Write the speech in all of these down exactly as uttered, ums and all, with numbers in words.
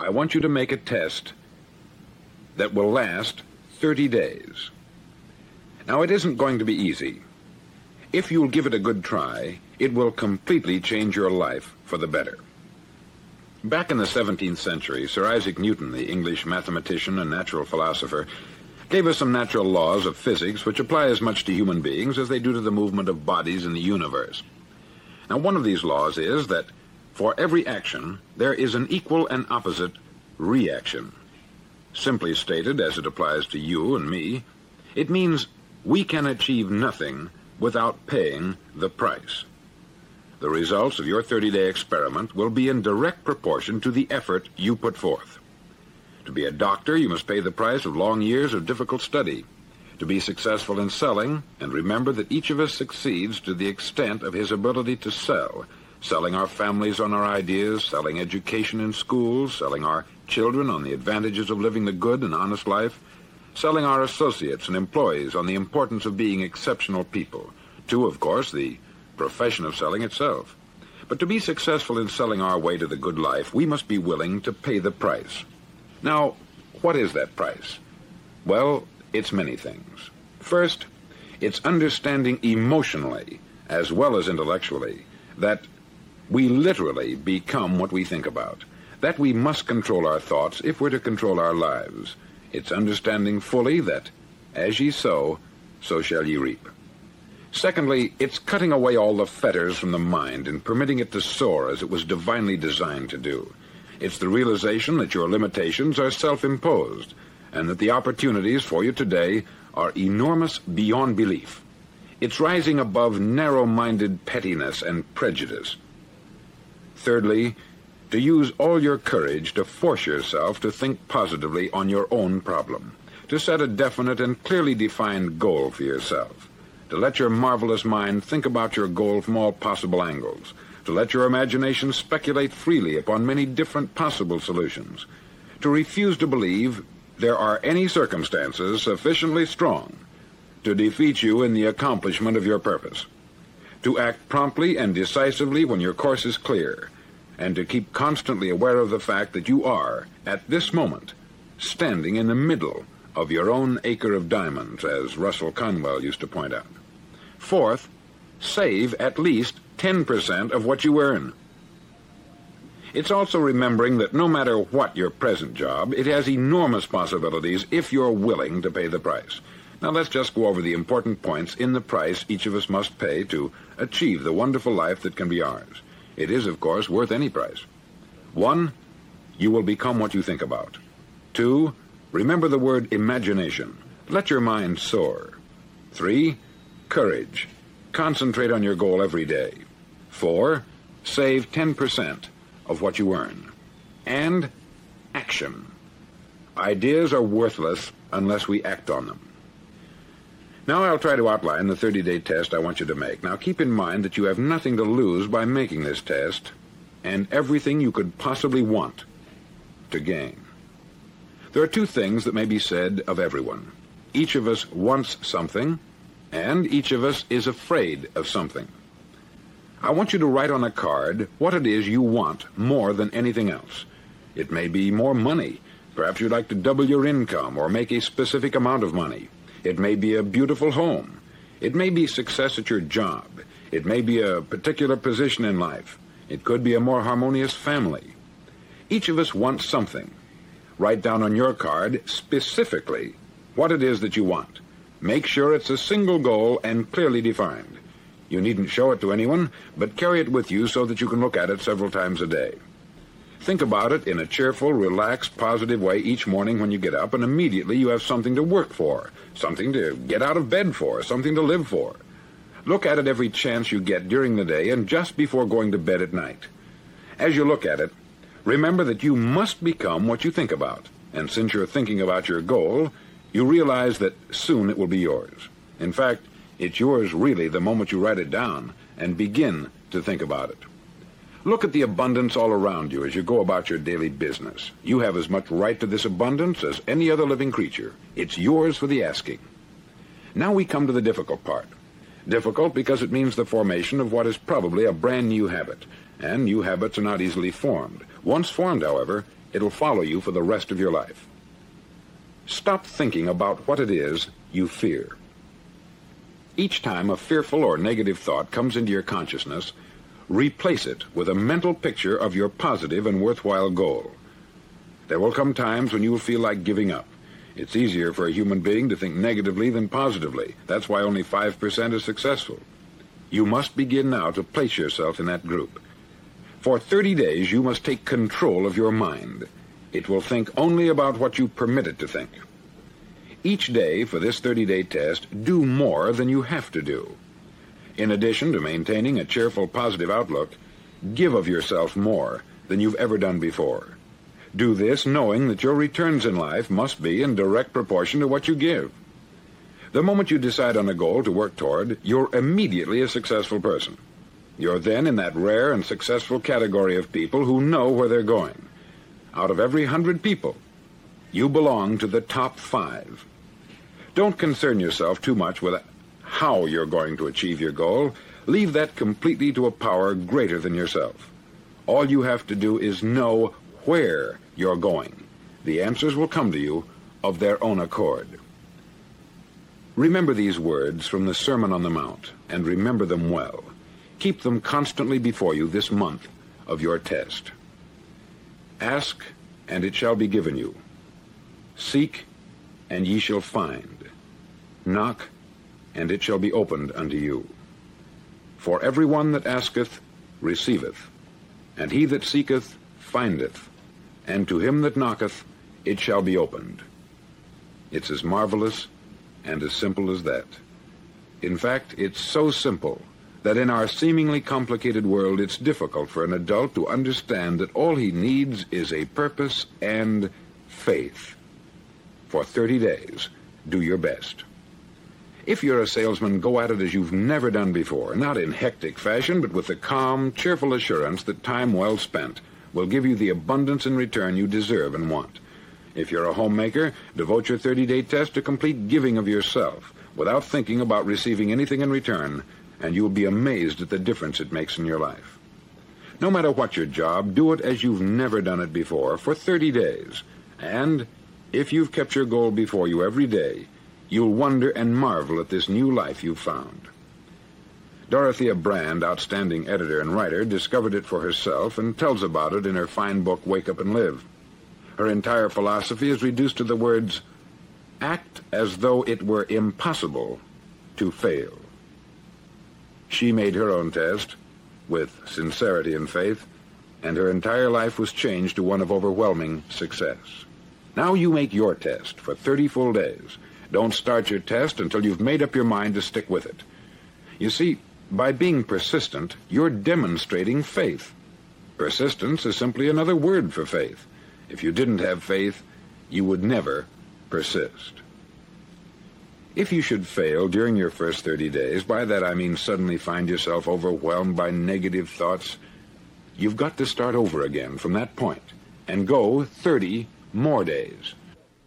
I want you to make a test that will last thirty days. Now, it isn't going to be easy. If you'll give it a good try, it will completely change your life for the better. Back in the seventeenth century, Sir Isaac Newton, the English mathematician and natural philosopher, gave us some natural laws of physics which apply as much to human beings as they do to the movement of bodies in the universe. Now, one of these laws is that for every action, there is an equal and opposite reaction. Simply stated, as it applies to you and me, it means we can achieve nothing without paying the price. The results of your thirty-day experiment will be in direct proportion to the effort you put forth. To be a doctor, you must pay the price of long years of difficult study. To be successful in selling, and remember that each of us succeeds to the extent of his ability to sell, selling our families on our ideas, selling education in schools, selling our children on the advantages of living the good and honest life, selling our associates and employees on the importance of being exceptional people, to, of course, the profession of selling itself. But to be successful in selling our way to the good life, we must be willing to pay the price. Now, what is that price? Well, it's many things. First, it's understanding emotionally, as well as intellectually, that we literally become what we think about, that we must control our thoughts if we're to control our lives. It's understanding fully that, as ye sow, so shall ye reap. Secondly, it's cutting away all the fetters from the mind and permitting it to soar as it was divinely designed to do. It's the realization that your limitations are self-imposed, and that the opportunities for you today are enormous beyond belief. It's rising above narrow-minded pettiness and prejudice. Thirdly, to use all your courage to force yourself to think positively on your own problem, to set a definite and clearly defined goal for yourself, to let your marvelous mind think about your goal from all possible angles, to let your imagination speculate freely upon many different possible solutions, to refuse to believe there are any circumstances sufficiently strong to defeat you in the accomplishment of your purpose, to act promptly and decisively when your course is clear, and to keep constantly aware of the fact that you are, at this moment, standing in the middle of your own acre of diamonds, as Russell Conwell used to point out. Fourth, save at least ten percent of what you earn. It's also remembering that no matter what your present job, it has enormous possibilities if you're willing to pay the price. Now let's just go over the important points in the price each of us must pay to achieve the wonderful life that can be ours. It is, of course, worth any price. One, you will become what you think about. Two, remember the word imagination. Let your mind soar. Three, courage. Concentrate on your goal every day. Four, save ten percent of what you earn. And action. Ideas are worthless unless we act on them. Now I'll try to outline the thirty-day test I want you to make. Now keep in mind that you have nothing to lose by making this test, and everything you could possibly want to gain. There are two things that may be said of everyone. Each of us wants something, and each of us is afraid of something. I want you to write on a card what it is you want more than anything else. It may be more money. Perhaps you'd like to double your income or make a specific amount of money. It may be a beautiful home. It may be success at your job. It may be a particular position in life. It could be a more harmonious family. Each of us wants something. Write down on your card specifically what it is that you want. Make sure it's a single goal and clearly defined. You needn't show it to anyone, but carry it with you so that you can look at it several times a day. Think about it in a cheerful, relaxed, positive way each morning when you get up, and immediately you have something to work for, something to get out of bed for, something to live for. Look at it every chance you get during the day and just before going to bed at night. As you look at it, remember that you must become what you think about, and since you're thinking about your goal, you realize that soon it will be yours. In fact, it's yours really the moment you write it down and begin to think about it. Look at the abundance all around you as you go about your daily business. You have as much right to this abundance as any other living creature. It's yours for the asking. Now we come to the difficult part. Difficult because it means the formation of what is probably a brand new habit, and new habits are not easily formed. Once formed, however, It'll follow you for the rest of your life. Stop thinking about what it is you fear. Each time a fearful or negative thought comes into your consciousness, replace it with a mental picture of your positive and worthwhile goal. There will come times when you will feel like giving up. It's easier for a human being to think negatively than positively. That's why only five percent is successful. You must begin now to place yourself in that group. For thirty days, you must take control of your mind. It will think only about what you permit it to think. Each day for this thirty-day test, do more than you have to do. In addition to maintaining a cheerful, positive outlook, give of yourself more than you've ever done before. Do this knowing that your returns in life must be in direct proportion to what you give. The moment you decide on a goal to work toward, you're immediately a successful person. You're then in that rare and successful category of people who know where they're going. Out of every hundred people, you belong to the top five. Don't concern yourself too much with how you're going to achieve your goal. Leave that completely to a power greater than yourself. All you have to do is know where you're going. The answers will come to you of their own accord. Remember these words from the Sermon on the Mount, and remember them well. Keep them constantly before you this month of your test. Ask, and it shall be given you. Seek, and ye shall find. Knock, and it shall be opened unto you. For every one that asketh receiveth, and he that seeketh findeth, and to him that knocketh it shall be opened. It's as marvelous and as simple as that. In fact, it's so simple that in our seemingly complicated world it's difficult for an adult to understand that all he needs is a purpose and faith. For thirty days, do your best. If you're a salesman, go at it as you've never done before, not in hectic fashion, but with the calm, cheerful assurance that time well spent will give you the abundance in return you deserve and want. If you're a homemaker, devote your thirty-day test to complete giving of yourself without thinking about receiving anything in return, and you'll be amazed at the difference it makes in your life. No matter what your job, do it as you've never done it before for thirty days. And if you've kept your goal before you every day, you'll wonder and marvel at this new life you've found. Dorothea Brand, outstanding editor and writer, discovered it for herself and tells about it in her fine book, Wake Up and Live. Her entire philosophy is reduced to the words, act as though it were impossible to fail. She made her own test with sincerity and faith, and her entire life was changed to one of overwhelming success. Now you make your test for thirty full days. Don't start your test until you've made up your mind to stick with it. You see, by being persistent, you're demonstrating faith. Persistence is simply another word for faith. If you didn't have faith, you would never persist. If you should fail during your first thirty days, by that I mean suddenly find yourself overwhelmed by negative thoughts, you've got to start over again from that point and go thirty more days.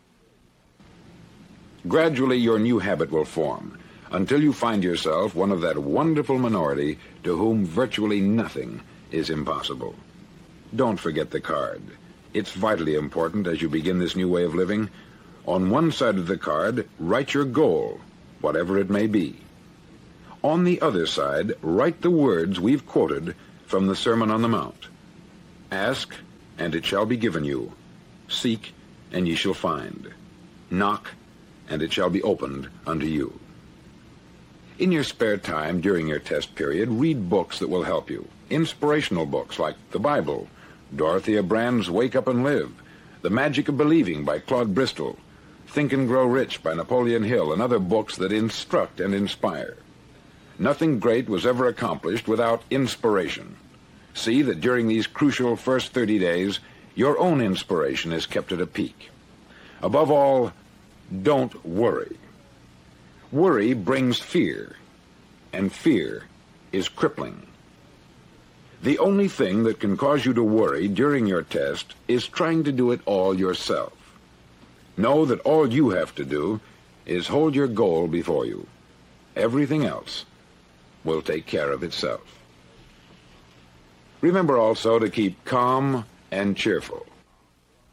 Gradually, your new habit will form until you find yourself one of that wonderful minority to whom virtually nothing is impossible. Don't forget the card. It's vitally important as you begin this new way of living. On one side of the card, write your goal, whatever it may be. On the other side, write the words we've quoted from the Sermon on the Mount. Ask, and it shall be given you. Seek, and ye shall find. Knock, and it shall be opened unto you. In your spare time during your test period, read books that will help you. Inspirational books like the Bible, Dorothea Brand's Wake Up and Live, The Magic of Believing by Claude Bristol, Think and Grow Rich by Napoleon Hill, and other books that instruct and inspire. Nothing great was ever accomplished without inspiration. See that during these crucial first thirty days, your own inspiration is kept at a peak. Above all, don't worry. Worry brings fear, and fear is crippling. The only thing that can cause you to worry during your test is trying to do it all yourself. Know that all you have to do is hold your goal before you. Everything else will take care of itself. Remember also to keep calm and cheerful.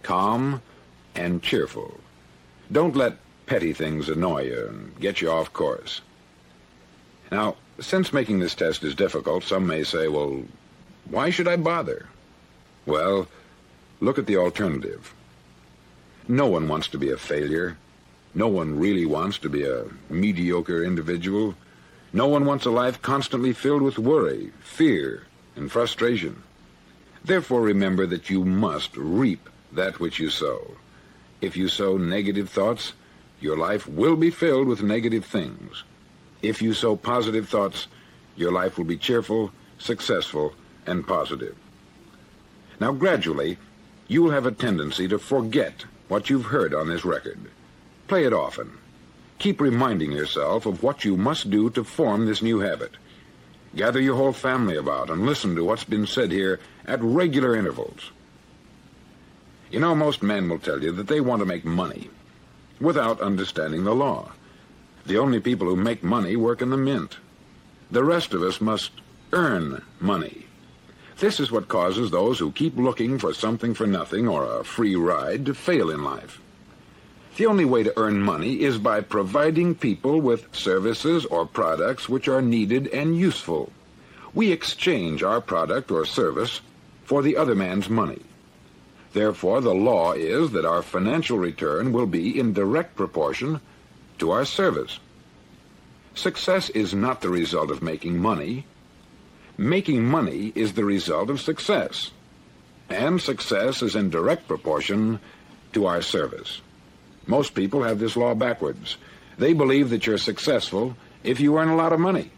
calm and cheerful. Don't let petty things annoy you and get you off course. Now, since making this test is difficult, some may say, well, why should I bother? Well, look at the alternative. No one wants to be a failure. No one really wants to be a mediocre individual. No one wants a life constantly filled with worry, fear, and frustration. Therefore, remember that you must reap that which you sow. If you sow negative thoughts, your life will be filled with negative things. If you sow positive thoughts, your life will be cheerful, successful, and positive. Now, gradually, you will have a tendency to forget what you've heard on this record. Play it often. Keep reminding yourself of what you must do to form this new habit. Gather your whole family about and listen to what's been said here at regular intervals. You know, most men will tell you that they want to make money without understanding the law. The only people who make money work in the mint. The rest of us must earn money. This is what causes those who keep looking for something for nothing or a free ride to fail in life. The only way to earn money is by providing people with services or products which are needed and useful. We exchange our product or service for the other man's money. Therefore, the law is that our financial return will be in direct proportion to our service. Success is not the result of making money. Making money is the result of success. And success is in direct proportion to our service. Most people have this law backwards. They believe that you're successful if you earn a lot of money.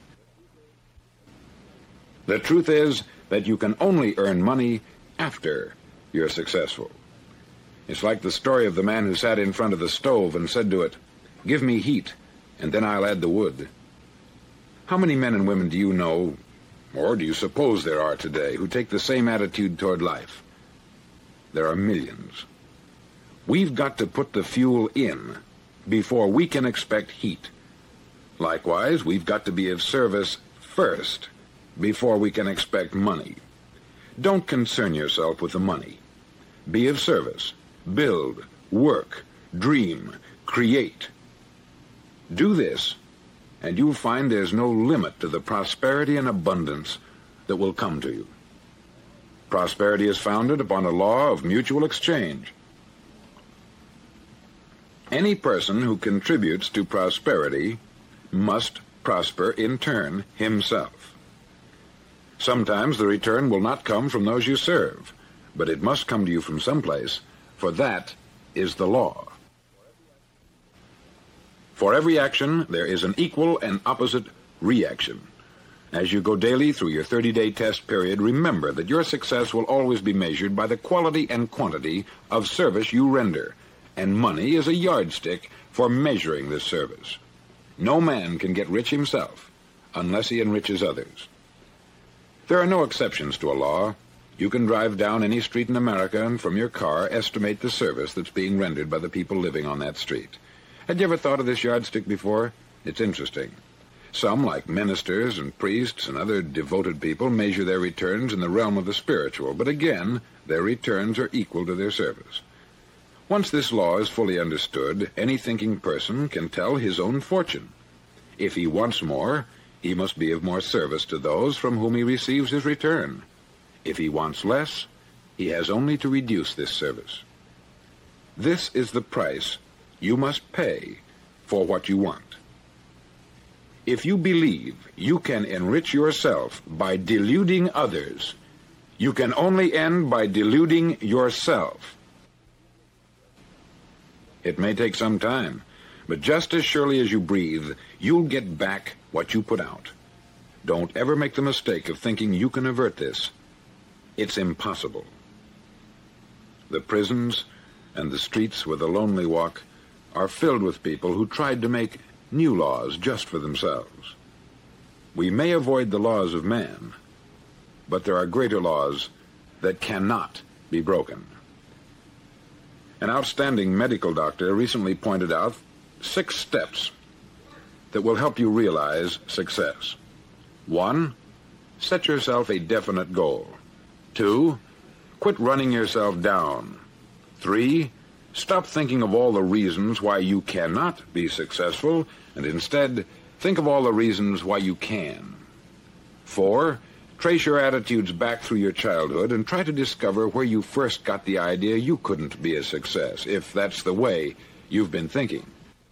The truth is that you can only earn money after you're successful. It's like the story of the man who sat in front of the stove and said to it, "Give me heat, and then I'll add the wood." How many men and women do you know, or do you suppose there are today, who take the same attitude toward life? There are millions. We've got to put the fuel in before we can expect heat. Likewise, we've got to be of service first before we can expect money. Don't concern yourself with the money. Be of service. Build, work, dream, create. Do this, and you'll find there's no limit to the prosperity and abundance that will come to you. Prosperity is founded upon a law of mutual exchange. Any person who contributes to prosperity must prosper in turn himself. Sometimes the return will not come from those you serve, but it must come to you from someplace, for that is the law. For every action, there is an equal and opposite reaction. As you go daily through your thirty-day test period, remember that your success will always be measured by the quality and quantity of service you render, and money is a yardstick for measuring this service. No man can get rich himself unless he enriches others. There are no exceptions to a law. You can drive down any street in America and from your car estimate the service that's being rendered by the people living on that street. Had you ever thought of this yardstick before? It's interesting. Some, like ministers and priests and other devoted people, measure their returns in the realm of the spiritual, but again, their returns are equal to their service. Once this law is fully understood, any thinking person can tell his own fortune. If he wants more, he must be of more service to those from whom he receives his return. If he wants less, he has only to reduce this service. This is the price you must pay for what you want. If you believe you can enrich yourself by deluding others, you can only end by deluding yourself. It may take some time, but just as surely as you breathe, you'll get back what you put out. Don't ever make the mistake of thinking you can avert this. It's impossible. The prisons and the streets where the lonely walk are filled with people who tried to make new laws just for themselves. We may avoid the laws of man, but there are greater laws that cannot be broken. An outstanding medical doctor recently pointed out six steps that will help you realize success. One, set yourself a definite goal. Two, quit running yourself down. Three, stop thinking of all the reasons why you cannot be successful, and instead think of all the reasons why you can. Four, trace your attitudes back through your childhood and try to discover where you first got the idea you couldn't be a success, if that's the way you've been thinking.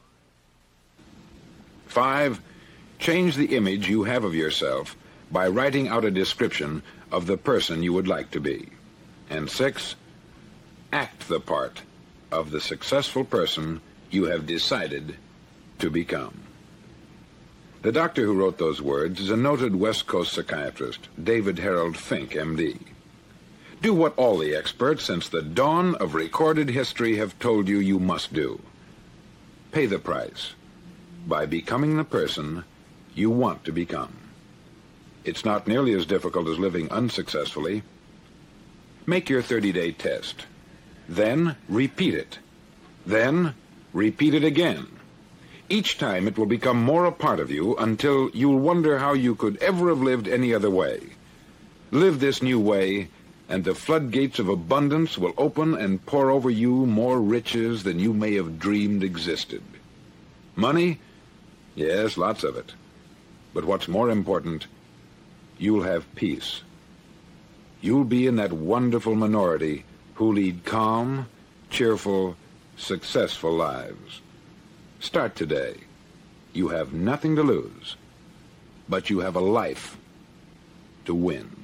Five, change the image you have of yourself by writing out a description of the person you would like to be. And six, act the part of the successful person you have decided to become. The doctor who wrote those words is a noted West Coast psychiatrist, David Harold Fink, M D. Do what all the experts since the dawn of recorded history have told you you must do. Pay the price by becoming the person you want to become. It's not nearly as difficult as living unsuccessfully. Make your thirty-day test. Then repeat it. Then repeat it again. Each time it will become more a part of you until you'll wonder how you could ever have lived any other way. Live this new way, and the floodgates of abundance will open and pour over you more riches than you may have dreamed existed. Money? Yes, lots of it. But what's more important, you'll have peace. You'll be in that wonderful minority who lead calm, cheerful, successful lives. Start today. You have nothing to lose, but you have a life to win.